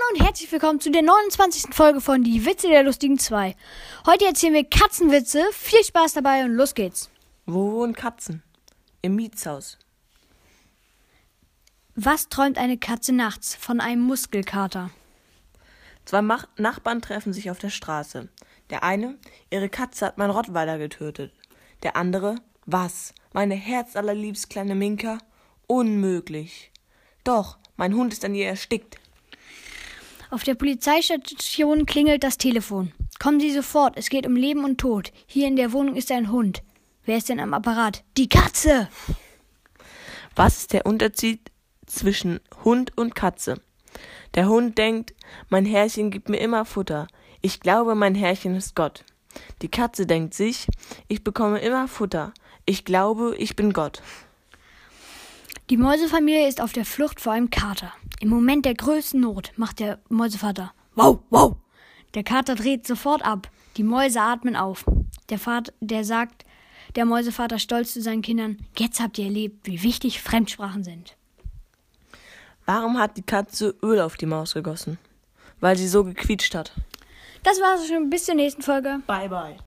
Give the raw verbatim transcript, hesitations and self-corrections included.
und herzlich willkommen zu der neunundzwanzigsten Folge von Die Witze der lustigen zwei. Heute erzählen wir Katzenwitze. Viel Spaß dabei und los geht's. Wo wohnen Katzen? Im Mietshaus. Was träumt eine Katze nachts von einem Muskelkater? Zwei Mach- Nachbarn treffen sich auf der Straße. Der eine, ihre Katze hat mein Rottweiler getötet. Der andere, was? Meine herzallerliebst kleine Minka? Unmöglich. Doch, mein Hund ist an ihr erstickt. Auf der Polizeistation klingelt das Telefon. Kommen Sie sofort, es geht um Leben und Tod. Hier in der Wohnung ist ein Hund. Wer ist denn am Apparat? Die Katze! Was ist der Unterschied zwischen Hund und Katze? Der Hund denkt, mein Herrchen gibt mir immer Futter. Ich glaube, mein Herrchen ist Gott. Die Katze denkt sich, ich bekomme immer Futter. Ich glaube, ich bin Gott. Die Mäusefamilie ist auf der Flucht vor einem Kater. Im Moment der größten Not macht der Mäusevater wow, wow. Der Kater dreht sofort ab. Die Mäuse atmen auf. Der Vater, der sagt, der Mäusevater stolz zu seinen Kindern, jetzt habt ihr erlebt, wie wichtig Fremdsprachen sind. Warum hat die Katze Öl auf die Maus gegossen? Weil sie so gequietscht hat. Das war's schon. Bis zur nächsten Folge. Bye, bye.